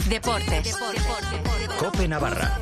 Deportes. COPE Navarra.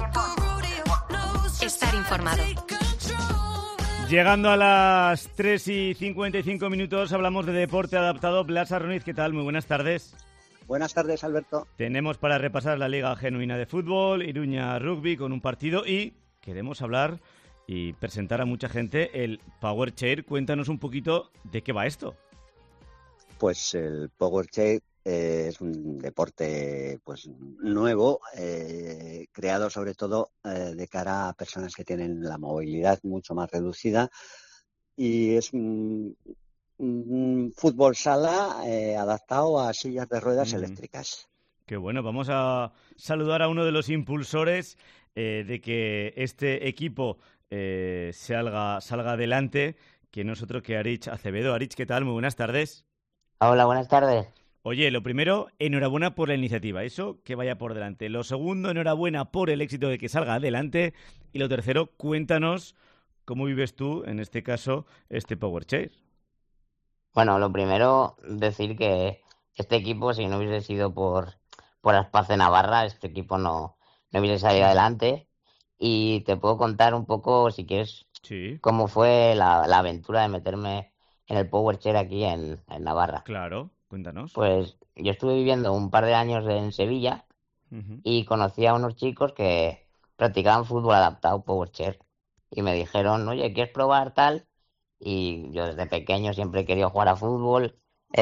Estar informado. Llegando a las 3:55, hablamos de deporte adaptado. Blas Arroniz, ¿qué tal? Muy buenas tardes. Buenas tardes, Alberto. Tenemos para repasar la Liga Genuina de Fútbol, Iruña Rugby con un partido y queremos hablar y presentar a mucha gente el Power Chair. Cuéntanos un poquito de qué va esto. Pues el Power Chair es un deporte pues nuevo, creado sobre todo de cara a personas que tienen la movilidad mucho más reducida, y es un fútbol sala adaptado a sillas de ruedas eléctricas. Qué bueno, vamos a saludar a uno de los impulsores de que este equipo salga adelante, que no es otro que Arich Acevedo. Arich, ¿qué tal? Muy buenas tardes. Hola, buenas tardes. Oye, lo primero, enhorabuena por la iniciativa, eso que vaya por delante. Lo segundo, enhorabuena por el éxito de que salga adelante. Y lo tercero, cuéntanos cómo vives tú, en este caso, este Power Chair. Bueno, lo primero, decir que este equipo, si no hubiese sido por Aspace Navarra, este equipo no hubiese salido adelante. Y te puedo contar un poco, si quieres, sí, cómo fue la aventura de meterme en el Power Chair aquí en Navarra. Claro, cuéntanos. Pues yo estuve viviendo un par de años en Sevilla y conocí a unos chicos que practicaban fútbol adaptado, Power Chair. Y me dijeron, oye, ¿quieres probar tal? Y yo desde pequeño siempre he querido jugar a fútbol.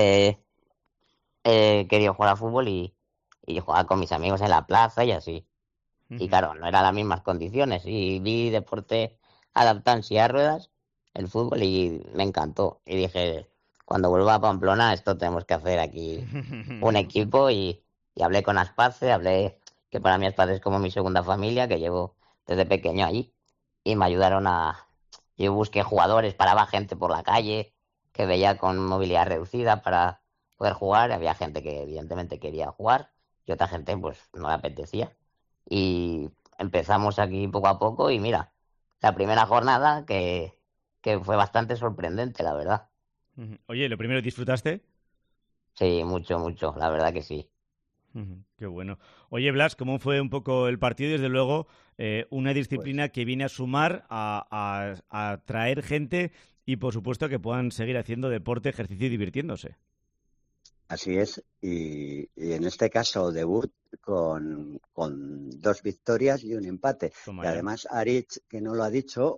Quería jugar a fútbol y jugar con mis amigos en la plaza y así. Y claro, no eran las mismas condiciones. Y vi deporte adaptado en silla de ruedas, el fútbol, y me encantó. Y dije, cuando vuelva a Pamplona, esto tenemos que hacer aquí un equipo. Y hablé con Aspace, que para mí Aspace es como mi segunda familia, que llevo desde pequeño allí. Y me ayudaron Yo busqué jugadores, paraba gente por la calle, que veía con movilidad reducida para poder jugar. Había gente que evidentemente quería jugar y otra gente pues no le apetecía. Y empezamos aquí poco a poco y mira, la primera jornada que fue bastante sorprendente, la verdad. Oye, lo primero, ¿disfrutaste? Sí, mucho, la verdad que sí. Qué bueno. Oye, Blas, ¿cómo fue un poco el partido? Desde luego, una disciplina que viene a sumar, a traer gente y, por supuesto, que puedan seguir haciendo deporte, ejercicio y divirtiéndose. Así es, y en este caso debut con 2 victorias y un empate. Toma Y ya. además Arich, que no lo ha dicho,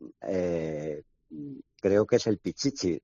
creo que es el Pichichi.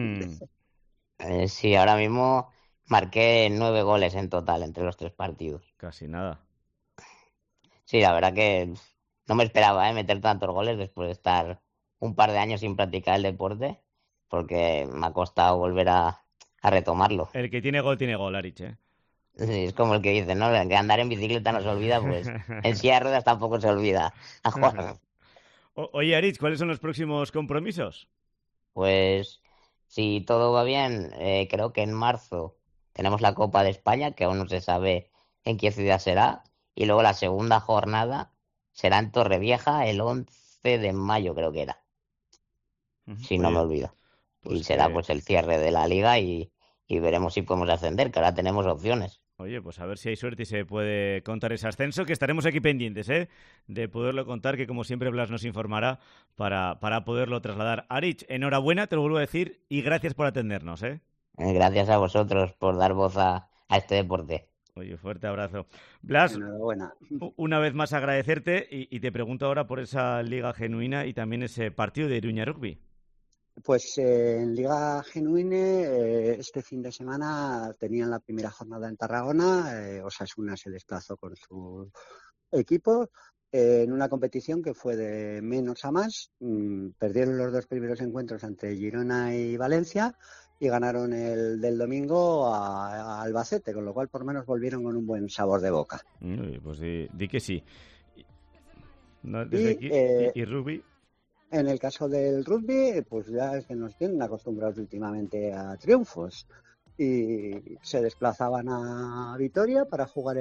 Sí, ahora mismo marqué 9 goles en total entre los 3 partidos. Casi nada. Sí, la verdad que no me esperaba meter tantos goles después de estar un par de años sin practicar el deporte, porque me ha costado volver a retomarlo. El que tiene gol, Arich, ¿eh? Sí, es como el que dice, ¿no? Que andar en bicicleta no se olvida, pues en silla de ruedas tampoco se olvida a jugar. Oye, Arich, ¿cuáles son los próximos compromisos? Pues si todo va bien, creo que en marzo tenemos la Copa de España, que aún no se sabe en qué ciudad será, y luego la segunda jornada será en Torrevieja el 11 de mayo, creo que era, si no me Oye, olvido. pues Y será que... pues el cierre de la liga y veremos si podemos ascender, que ahora tenemos opciones. Oye, pues a ver si hay suerte y se puede contar ese ascenso, que estaremos aquí pendientes, de poderlo contar, que como siempre Blas nos informará para poderlo trasladar. Arich, enhorabuena, te lo vuelvo a decir, y gracias por atendernos, Gracias a vosotros por dar voz a este deporte. Oye, fuerte abrazo. Blas, Enhorabuena. una vez más agradecerte y te pregunto ahora por esa Liga Genuina y también ese partido de Iruña Rugby. Pues en Liga Genuine este fin de semana tenían la primera jornada en Tarragona. Osasuna se desplazó con su equipo en una competición que fue de menos a más. Perdieron los 2 primeros encuentros ante Girona y Valencia y ganaron el del domingo a Albacete, con lo cual por lo menos volvieron con un buen sabor de boca. Pues di que sí. No, desde Y aquí, y rugby... en el caso del rugby, pues ya es que nos tienen acostumbrados últimamente a triunfos y se desplazaban a Vitoria para jugar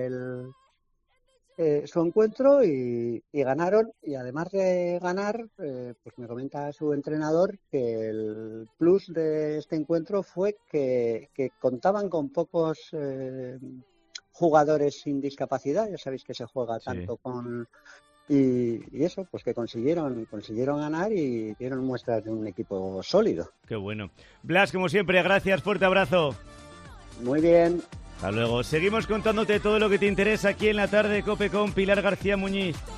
su encuentro y ganaron. Y además de ganar, pues me comenta su entrenador que el plus de este encuentro fue que contaban con pocos jugadores sin discapacidad, ya sabéis que se juega tanto con... Y eso, pues que consiguieron ganar y dieron muestras de un equipo sólido. Qué bueno. Blas, como siempre, gracias, fuerte abrazo. Muy bien. Hasta luego. Seguimos contándote todo lo que te interesa aquí en la tarde de COPE con Pilar García Muñiz.